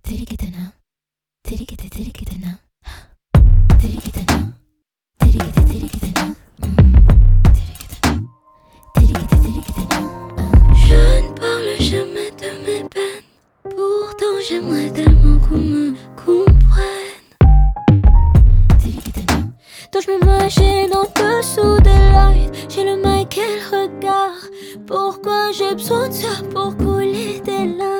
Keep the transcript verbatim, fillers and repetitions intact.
Tirikitana, tirikiti tirikitana, tirikitana, tirikiti tirikitana, tirikitana, tirikiti tirikitana. Je ne parle jamais de mes peines, pourtant j'aimerais tellement qu'on me comprenne. Tirikitana. Donc je m'imagine en dessous des lights, j'ai le mic et le regard. Pourquoi j'ai besoin de ça pour couler des larmes?